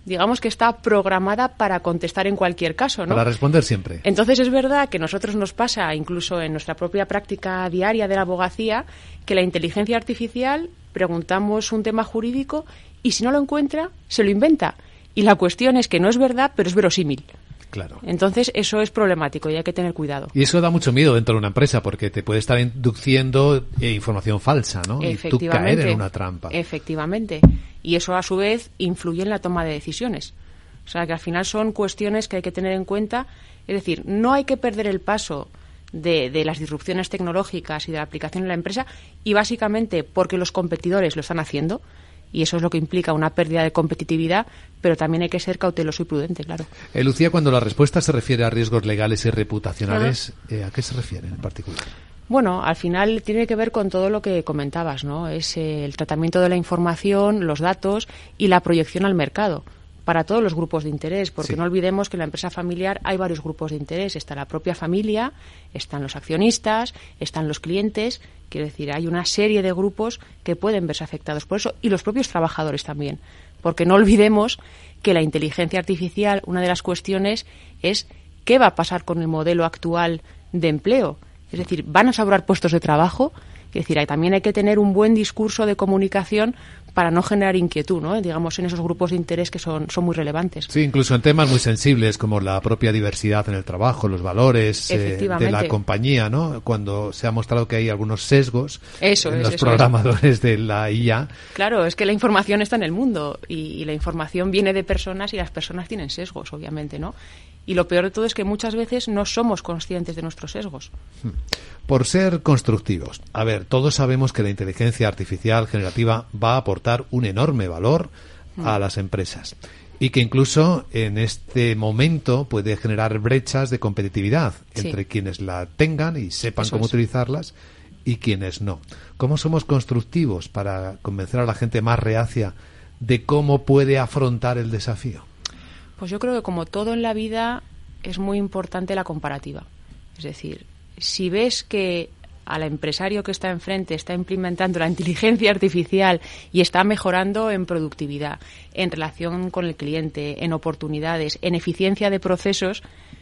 digamos que está programada para contestar en cualquier caso, ¿no? Para responder siempre. Entonces es verdad que a nosotros nos pasa, incluso en nuestra propia práctica diaria de la abogacía, que la inteligencia artificial preguntamos un tema jurídico y si no lo encuentra, se lo inventa. Y la cuestión es que no es verdad, pero es verosímil. Claro. Entonces eso es problemático y hay que tener cuidado. Y eso da mucho miedo dentro de una empresa porque te puede estar induciendo información falsa, ¿no? Y tú caer en una trampa. Efectivamente. Y eso a su vez influye en la toma de decisiones. O sea que al final son cuestiones que hay que tener en cuenta. Es decir, no hay que perder el paso de las disrupciones tecnológicas y de la aplicación en la empresa y básicamente porque los competidores lo están haciendo. Y eso es lo que implica una pérdida de competitividad, pero también hay que ser cauteloso y prudente, claro. Lucía, cuando la respuesta se refiere a riesgos legales y reputacionales, ¿a qué se refiere en particular? Bueno, al final tiene que ver con todo lo que comentabas, ¿no? Es el tratamiento de la información, los datos y la proyección al mercado para todos los grupos de interés, porque no olvidemos que en la empresa familiar hay varios grupos de interés. Está la propia familia, están los accionistas, están los clientes. Quiero decir, hay una serie de grupos que pueden verse afectados por eso y los propios trabajadores también. Porque no olvidemos que la inteligencia artificial, una de las cuestiones es qué va a pasar con el modelo actual de empleo. Es decir, ¿van a sobrar puestos de trabajo? Es decir, también hay que tener un buen discurso de comunicación para no generar inquietud, ¿no? Digamos, en esos grupos de interés que son muy relevantes. Sí, incluso en temas muy sensibles como la propia diversidad en el trabajo, los valores de la compañía, ¿no? Cuando se ha mostrado que hay algunos sesgos en los programadores de la IA. Claro, es que la información está en el mundo y la información viene de personas y las personas tienen sesgos, obviamente, ¿no? Y lo peor de todo es que muchas veces no somos conscientes de nuestros sesgos. Por ser constructivos. A ver, todos sabemos que la inteligencia artificial generativa va a aportar un enorme valor a las empresas y que incluso en este momento puede generar brechas de competitividad entre quienes la tengan y sepan cómo utilizarlas y quienes no. ¿Cómo somos constructivos para convencer a la gente más reacia de cómo puede afrontar el desafío? Pues yo creo que como todo en la vida es muy importante la comparativa. Es decir, si ves que al empresario que está enfrente está implementando la inteligencia artificial y está mejorando en productividad, en relación con el cliente, en oportunidades, en eficiencia de procesos,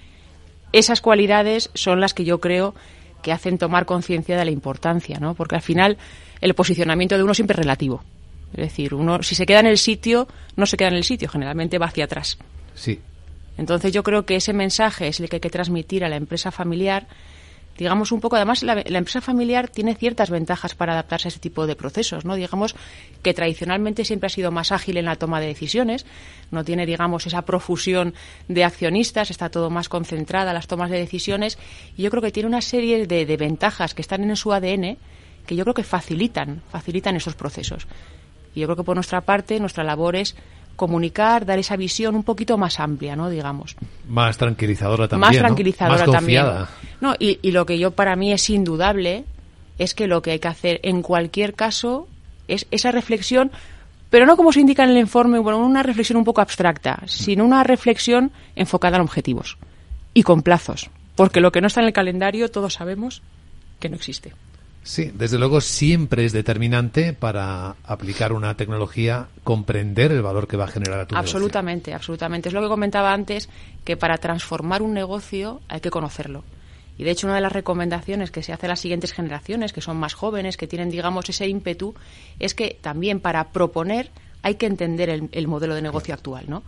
esas cualidades son las que yo creo que hacen tomar conciencia de la importancia, ¿no? Porque al final el posicionamiento de uno siempre es relativo. Es decir, uno si se queda en el sitio, no se queda en el sitio, generalmente va hacia atrás. Sí. Entonces yo creo que ese mensaje es el que hay que transmitir a la empresa familiar. Digamos un poco, además la empresa familiar tiene ciertas ventajas para adaptarse a ese tipo de procesos, ¿no? Digamos que tradicionalmente siempre ha sido más ágil en la toma de decisiones, no tiene, digamos, esa profusión de accionistas, está todo más concentrada las tomas de decisiones y yo creo que tiene una serie de ventajas que están en su ADN que yo creo que facilitan esos procesos. Y yo creo que por nuestra parte, nuestra labor es comunicar, dar esa visión un poquito más amplia, ¿no? Digamos. Más tranquilizadora también, más tranquilizadora, ¿no? Más confiada. También. No, y lo que yo para mí es indudable es que lo que hay que hacer en cualquier caso es esa reflexión, pero no como se indica en el informe, bueno, una reflexión un poco abstracta, sino una reflexión enfocada en objetivos y con plazos, porque lo que no está en el calendario todos sabemos que no existe. Sí, desde luego siempre es determinante para aplicar una tecnología comprender el valor que va a generar a tu absolutamente, negocio. Absolutamente. Es lo que comentaba antes, que para transformar un negocio hay que conocerlo. Y de hecho una de las recomendaciones que se hace a las siguientes generaciones, que son más jóvenes, que tienen, digamos, ese ímpetu, es que también para proponer hay que entender el modelo de negocio actual, ¿no?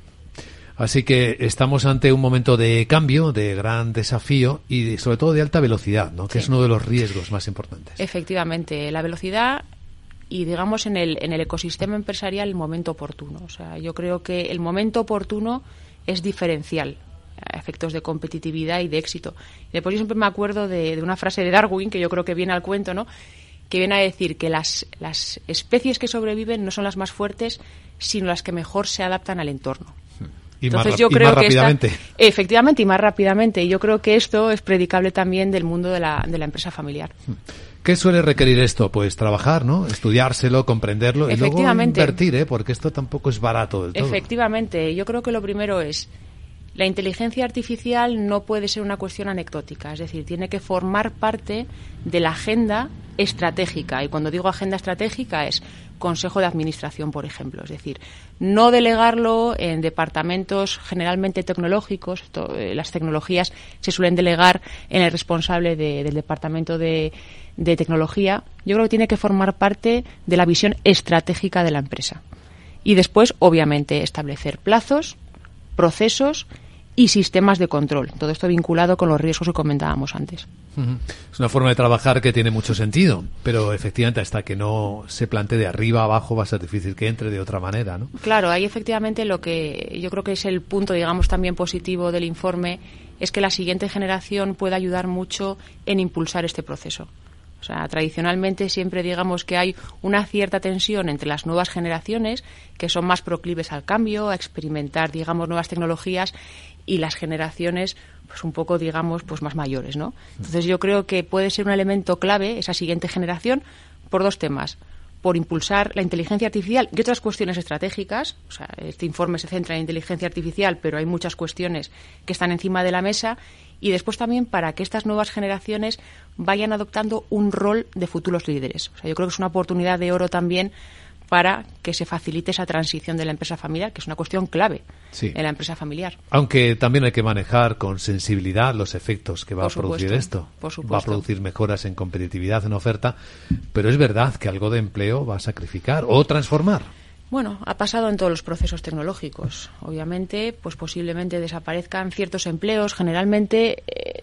Así que estamos ante un momento de cambio, de gran desafío y sobre todo de alta velocidad, ¿no? Que es uno de los riesgos más importantes. Efectivamente, la velocidad y, digamos, en el ecosistema empresarial el momento oportuno. O sea, yo creo que el momento oportuno es diferencial a efectos de competitividad y de éxito. Y después yo siempre me acuerdo de una frase de Darwin, que yo creo que viene al cuento, ¿no? Que viene a decir que las especies que sobreviven no son las más fuertes, sino las que mejor se adaptan al entorno. Entonces yo creo que efectivamente y más rápidamente. Y yo creo que esto es predicable también del mundo de la empresa familiar. ¿Qué suele requerir esto? Pues trabajar, ¿no? Estudiárselo, comprenderlo y luego invertir, porque esto tampoco es barato del todo. Efectivamente. Yo creo que lo primero es La inteligencia artificial no puede ser una cuestión anecdótica, es decir, tiene que formar parte de la agenda estratégica. Y cuando digo agenda estratégica es Consejo de Administración, por ejemplo. Es decir, no delegarlo en departamentos generalmente tecnológicos. Las tecnologías se suelen delegar en el responsable del departamento de tecnología. Yo creo que tiene que formar parte de la visión estratégica de la empresa. Y después, obviamente, establecer plazos, procesos y sistemas de control. Todo esto vinculado con los riesgos que comentábamos antes. Es una forma de trabajar que tiene mucho sentido, pero efectivamente hasta que no se plantee de arriba a abajo va a ser difícil que entre de otra manera, ¿no? Claro, ahí efectivamente lo que yo creo que es el punto, digamos, también positivo del informe es que la siguiente generación pueda ayudar mucho en impulsar este proceso. O sea, tradicionalmente siempre digamos que hay una cierta tensión entre las nuevas generaciones que son más proclives al cambio, a experimentar, digamos, nuevas tecnologías y las generaciones pues un poco, digamos, pues más mayores, ¿no? Entonces yo creo que puede ser un elemento clave esa siguiente generación por dos temas. Por impulsar la inteligencia artificial y otras cuestiones estratégicas. O sea, este informe se centra en inteligencia artificial, pero hay muchas cuestiones que están encima de la mesa. Y después también para que estas nuevas generaciones vayan adoptando un rol de futuros líderes. O sea, yo creo que es una oportunidad de oro también para que se facilite esa transición de la empresa familiar, que es una cuestión clave en la empresa familiar. Aunque también hay que manejar con sensibilidad los efectos que va a producir esto. Por supuesto. Va a producir mejoras en competitividad, en oferta, pero es verdad que algo de empleo va a sacrificar o transformar. Bueno, ha pasado en todos los procesos tecnológicos. Obviamente, pues posiblemente desaparezcan ciertos empleos, generalmente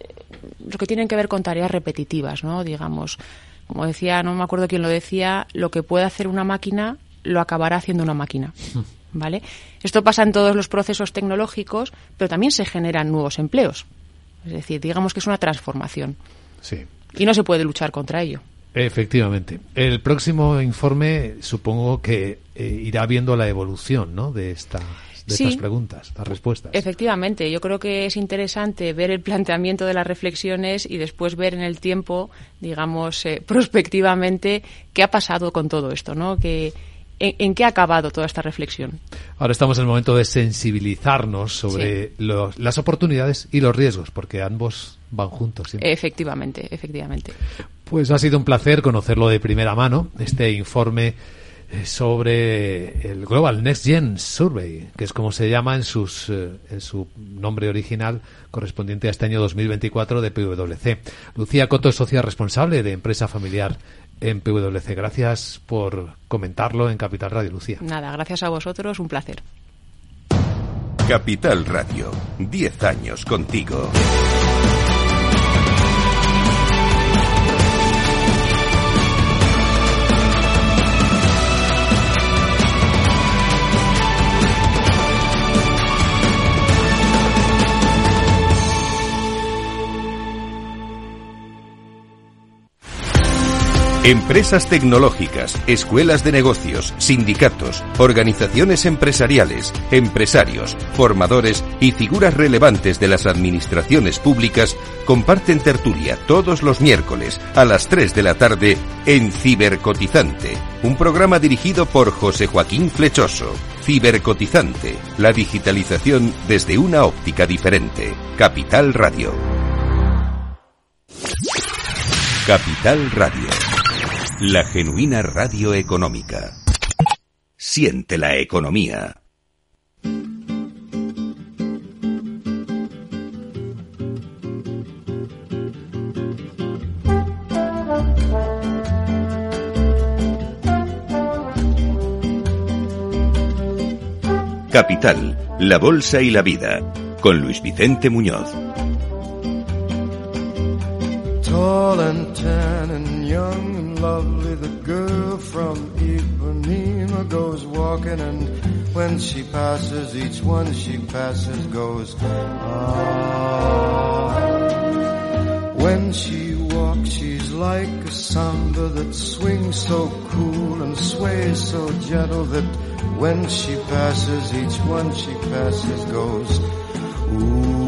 lo que tienen que ver con tareas repetitivas, ¿no? Digamos, como decía, no me acuerdo quién lo decía, lo que puede hacer una máquina lo acabará haciendo una máquina, ¿vale? Esto pasa en todos los procesos tecnológicos, pero también se generan nuevos empleos. Es decir, digamos que es una transformación. Sí. Y no se puede luchar contra ello. Efectivamente. El próximo informe supongo que irá viendo la evolución, ¿no?, de estas preguntas, las respuestas. Efectivamente. Yo creo que es interesante ver el planteamiento de las reflexiones y después ver en el tiempo, digamos, prospectivamente, qué ha pasado con todo esto, ¿no? ¿En qué ha acabado toda esta reflexión? Ahora estamos en el momento de sensibilizarnos sobre las oportunidades y los riesgos, porque ambos van juntos siempre. Efectivamente. Pues ha sido un placer conocerlo de primera mano, este informe sobre el Global Next Gen Survey, que es como se llama en su nombre original correspondiente a este año 2024 de PwC. Lucía Coto es socia responsable de empresa familiar en PwC. Gracias por comentarlo en Capital Radio, Lucía. Nada, gracias a vosotros, un placer. Capital Radio, 10 años contigo. Empresas tecnológicas, escuelas de negocios, sindicatos, organizaciones empresariales, empresarios, formadores y figuras relevantes de las administraciones públicas comparten tertulia todos los miércoles a las 3 de la tarde en Cibercotizante, un programa dirigido por José Joaquín Flechoso. Cibercotizante, la digitalización desde una óptica diferente. Capital Radio. Capital Radio. La genuina radio económica. Siente la economía. Capital, la bolsa y la vida, con Luis Vicente Muñoz. Tall and tan and young and lovely, the girl from Ipanema goes walking, and when she passes, each one she passes goes, ah. When she walks, she's like a samba that swings so cool and sways so gentle that when she passes, each one she passes goes, ooh.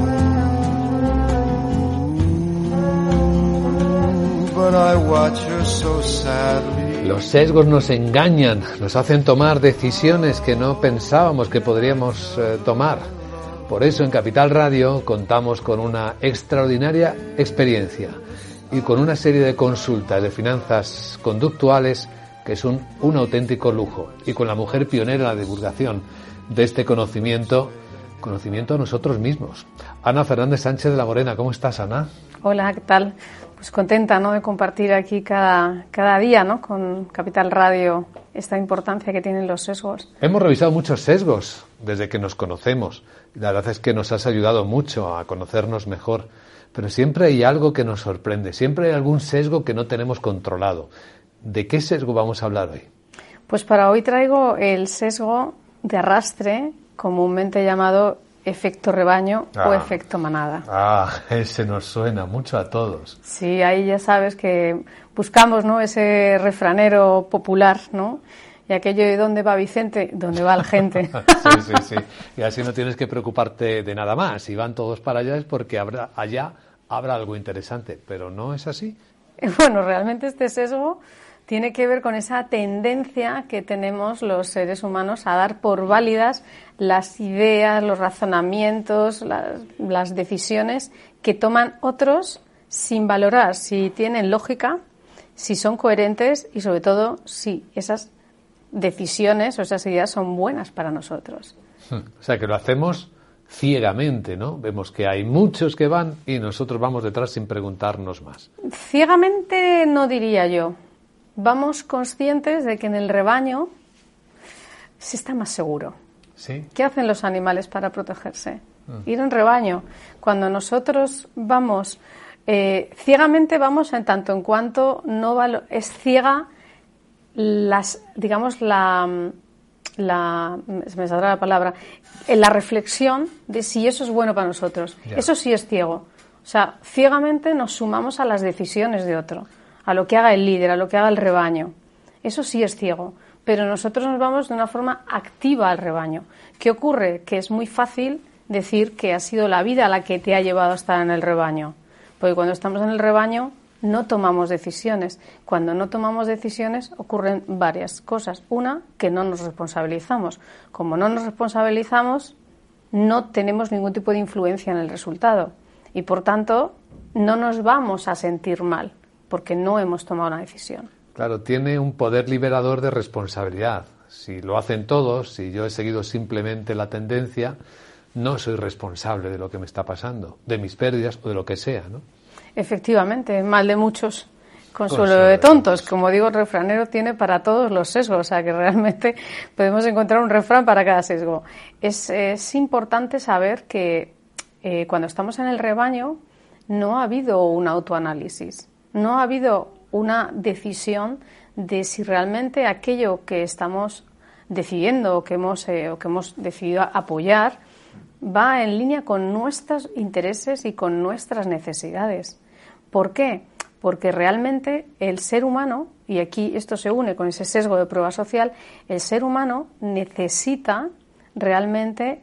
But I watch her so sadly. Los sesgos nos engañan, nos hacen tomar decisiones que no pensábamos que podríamos tomar. Por eso en Capital Radio contamos con una extraordinaria experiencia y con una serie de consultas de finanzas conductuales que son un auténtico lujo, y con la mujer pionera en la divulgación de este conocimiento a nosotros mismos. Ana Fernández Sánchez de la Morena, ¿cómo estás, Ana? Hola, ¿qué tal? Pues contenta, ¿no?, de compartir aquí cada día, ¿no?, con Capital Radio esta importancia que tienen los sesgos. Hemos revisado muchos sesgos desde que nos conocemos. La verdad es que nos has ayudado mucho a conocernos mejor, pero siempre hay algo que nos sorprende, siempre hay algún sesgo que no tenemos controlado. ¿De qué sesgo vamos a hablar hoy? Pues para hoy traigo el sesgo de arrastre, comúnmente llamado efecto rebaño o efecto manada. Ese nos suena mucho a todos. Sí, ahí ya sabes que buscamos, ¿no?, ese refranero popular, ¿no? Y aquello de ¿dónde va Vicente? ¿Dónde va la gente? Sí. Y así no tienes que preocuparte de nada más. Si van todos para allá es porque allá habrá algo interesante, pero ¿no es así? Bueno, realmente este sesgo tiene que ver con esa tendencia que tenemos los seres humanos a dar por válidas las ideas, los razonamientos, las decisiones que toman otros sin valorar si tienen lógica, si son coherentes y, sobre todo, si esas decisiones o esas ideas son buenas para nosotros. O sea, que lo hacemos ciegamente, ¿no? Vemos que hay muchos que van y nosotros vamos detrás sin preguntarnos más. Ciegamente no diría yo. Vamos conscientes de que en el rebaño se está más seguro. ¿Sí? ¿Qué hacen los animales para protegerse? Ir en rebaño. Cuando nosotros vamos ciegamente, vamos en tanto en cuanto es ciega me saldrá la palabra, la reflexión de si eso es bueno para nosotros. Ya. Eso sí es ciego. O sea, ciegamente nos sumamos a las decisiones de otro, a lo que haga el líder, a lo que haga el rebaño. Eso sí es ciego. Pero nosotros nos vamos de una forma activa al rebaño. ¿Qué ocurre? Que es muy fácil decir que ha sido la vida la que te ha llevado a estar en el rebaño. Porque cuando estamos en el rebaño no tomamos decisiones. Cuando no tomamos decisiones ocurren varias cosas. Una, que no nos responsabilizamos. Como no nos responsabilizamos, no tenemos ningún tipo de influencia en el resultado. Y por tanto, no nos vamos a sentir mal, porque no hemos tomado una decisión. Claro, tiene un poder liberador de responsabilidad. Si lo hacen todos, si yo he seguido simplemente la tendencia, no soy responsable de lo que me está pasando, de mis pérdidas o de lo que sea, ¿no? Efectivamente, mal de muchos, consuelo de tontos. Como digo, el refranero tiene para todos los sesgos, o sea que realmente podemos encontrar un refrán para cada sesgo. Es importante saber que cuando estamos en el rebaño no ha habido un autoanálisis, no ha habido una decisión de si realmente aquello que estamos decidiendo o que hemos decidido apoyar va en línea con nuestros intereses y con nuestras necesidades. ¿Por qué? Porque realmente el ser humano, y aquí esto se une con ese sesgo de prueba social, el ser humano necesita realmente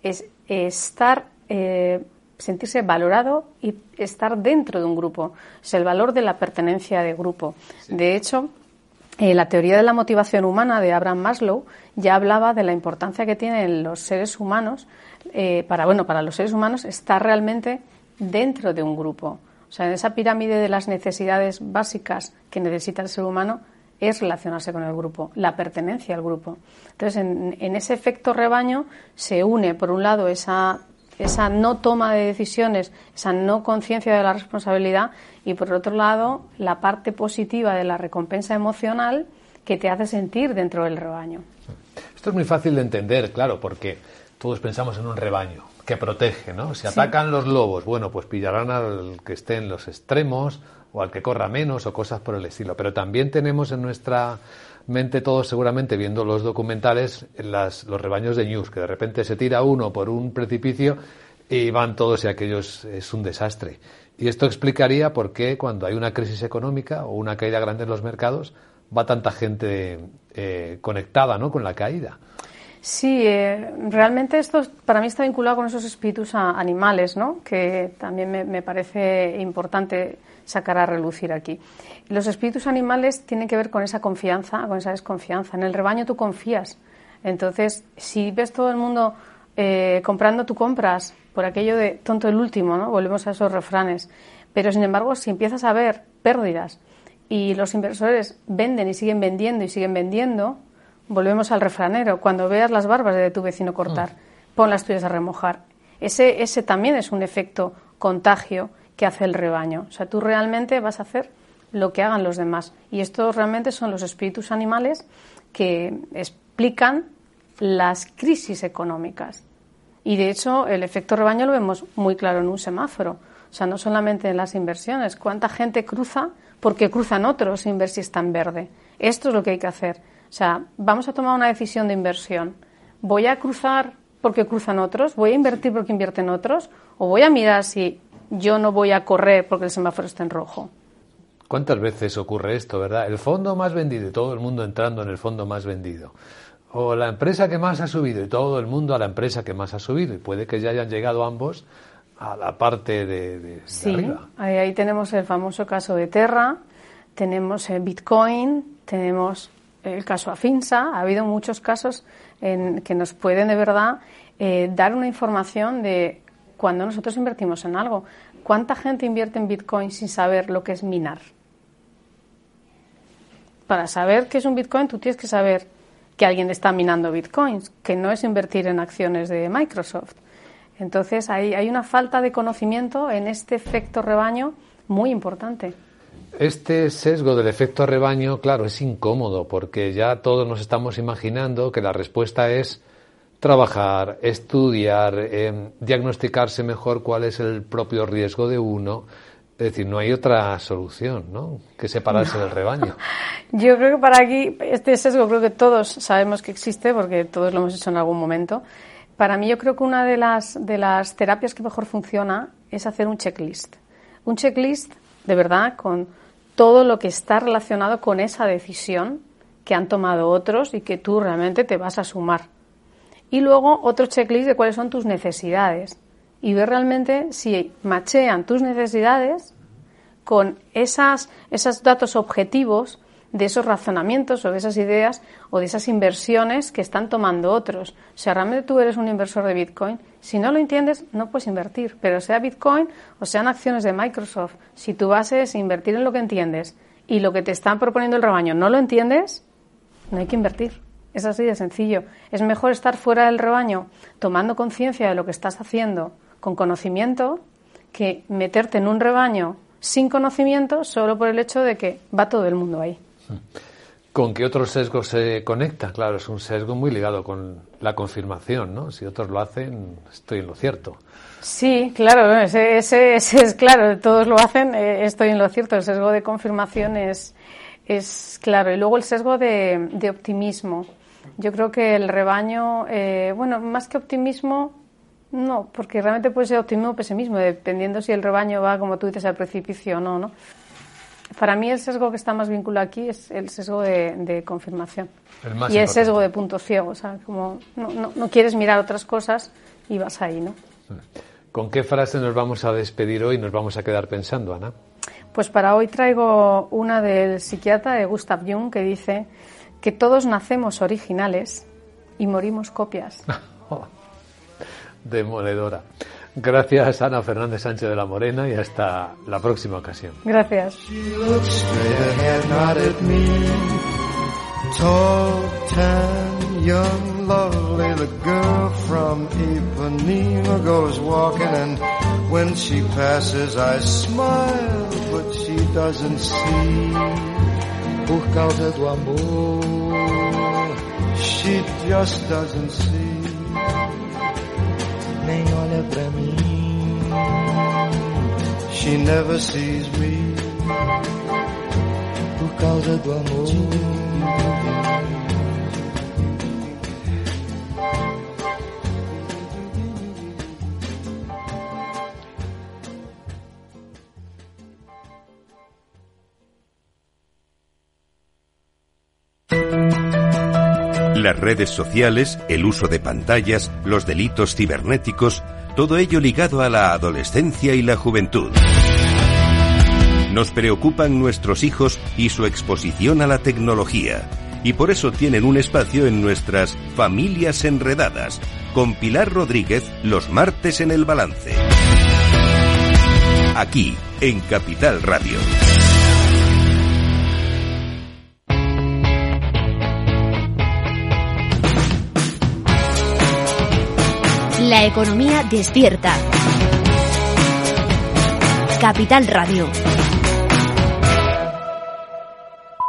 sentirse valorado y estar dentro de un grupo. Es el valor de la pertenencia de grupo. Sí. De hecho, la teoría de la motivación humana de Abraham Maslow ya hablaba de la importancia que tienen los seres humanos para los seres humanos estar realmente dentro de un grupo. O sea, en esa pirámide de las necesidades básicas que necesita el ser humano es relacionarse con el grupo, la pertenencia al grupo. Entonces, en ese efecto rebaño se une, por un lado, esa no toma de decisiones, esa no conciencia de la responsabilidad, y por otro lado, la parte positiva de la recompensa emocional que te hace sentir dentro del rebaño. Esto es muy fácil de entender, claro, porque todos pensamos en un rebaño que protege, ¿no? Si atacan los lobos, bueno, pues pillarán al que esté en los extremos o al que corra menos o cosas por el estilo. Pero también tenemos en nuestra mente todos, seguramente, viendo los documentales, los rebaños de News, que de repente se tira uno por un precipicio y van todos y aquello es un desastre. Y esto explicaría por qué cuando hay una crisis económica o una caída grande en los mercados va tanta gente conectada, ¿no?, con la caída. Sí, realmente esto para mí está vinculado con esos espíritus animales, ¿no?, que también me parece importante sacar a relucir aquí. Los espíritus animales tienen que ver con esa confianza, con esa desconfianza. En el rebaño tú confías. Entonces, si ves todo el mundo comprando tú compras, por aquello de tonto el último, ¿no? Volvemos a esos refranes. Pero, sin embargo, si empiezas a ver pérdidas y los inversores venden y siguen vendiendo, volvemos al refranero. Cuando veas las barbas de tu vecino cortar, pon las tuyas a remojar. Ese también es un efecto contagio que hace el rebaño. O sea, tú realmente vas a hacer lo que hagan los demás. Y estos realmente son los espíritus animales que explican las crisis económicas. Y, de hecho, el efecto rebaño lo vemos muy claro en un semáforo. O sea, no solamente en las inversiones. ¿Cuánta gente cruza porque cruzan otros sin ver si está en verde? Esto es lo que hay que hacer. O sea, vamos a tomar una decisión de inversión. ¿Voy a cruzar porque cruzan otros? ¿Voy a invertir porque invierten otros? ¿O voy a mirar si yo no voy a correr porque el semáforo está en rojo? ¿Cuántas veces ocurre esto, verdad? El fondo más vendido y todo el mundo entrando en el fondo más vendido. O la empresa que más ha subido y todo el mundo a la empresa que más ha subido. Y puede que ya hayan llegado ambos a la parte de arriba. Ahí tenemos el famoso caso de Terra, tenemos el Bitcoin, tenemos el caso Afinsa. Ha habido muchos casos que nos pueden de verdad dar una información de cuando nosotros invertimos en algo. ¿Cuánta gente invierte en Bitcoin sin saber lo que es minar? Para saber qué es un Bitcoin, tú tienes que saber que alguien está minando Bitcoins, que no es invertir en acciones de Microsoft. Entonces, hay una falta de conocimiento en este efecto rebaño muy importante. Este sesgo del efecto rebaño, claro, es incómodo porque ya todos nos estamos imaginando que la respuesta es trabajar, estudiar, diagnosticarse mejor cuál es el propio riesgo de uno. Es decir, no hay otra solución, ¿no?, que separarse del rebaño. Yo creo que para aquí, este sesgo creo que todos sabemos que existe porque todos lo hemos hecho en algún momento. Para mí, yo creo que una de las terapias que mejor funciona es hacer un checklist. Un checklist, de verdad, con todo lo que está relacionado con esa decisión que han tomado otros y que tú realmente te vas a sumar. Y luego otro checklist de cuáles son tus necesidades. Y ver realmente si machean tus necesidades con esos datos objetivos de esos razonamientos o de esas ideas o de esas inversiones que están tomando otros. O sea, realmente tú eres un inversor de Bitcoin. Si no lo entiendes, no puedes invertir. Pero sea Bitcoin o sean acciones de Microsoft, si tu base es invertir en lo que entiendes y lo que te están proponiendo el rebaño no lo entiendes, no hay que invertir. Es así de sencillo. Es mejor estar fuera del rebaño tomando conciencia de lo que estás haciendo con conocimiento que meterte en un rebaño sin conocimiento solo por el hecho de que va todo el mundo ahí. ¿Con qué otro sesgo se conecta? Claro, es un sesgo muy ligado con la confirmación, ¿no? Si otros lo hacen, estoy en lo cierto. Sí, claro, ese es claro, todos lo hacen, estoy en lo cierto. El sesgo de confirmación es claro. Y luego el sesgo de optimismo. Yo creo que el rebaño, más que optimismo, no, porque realmente puede ser optimismo o pesimismo, dependiendo si el rebaño va, como tú dices, al precipicio o no, ¿no? Para mí el sesgo que está más vinculado aquí es el sesgo de confirmación. Y el sesgo de punto ciego, o sea, como no quieres mirar otras cosas y vas ahí, ¿no? ¿Con qué frase nos vamos a despedir hoy y nos vamos a quedar pensando, Ana? Pues para hoy traigo una del psiquiatra de Gustav Jung que dice que todos nacemos originales y morimos copias. Demoledora. Gracias, Ana Fernández Sánchez de la Morena, y hasta la próxima ocasión. Gracias. Tall, tan, young, lovely, the girl from Ipanema goes walking, and when she passes I smile, but she doesn't see. Por causa do amor, she just doesn't see. Nem olha pra mim, she never sees me. Por causa do amor. Las redes sociales, el uso de pantallas, los delitos cibernéticos, todo ello ligado a la adolescencia y la juventud. Nos preocupan nuestros hijos y su exposición a la tecnología. y por eso tienen un espacio en nuestras Familias Enredadas, con Pilar Rodríguez los martes en El Balance. Aquí, en Capital Radio. La economía despierta. Capital Radio.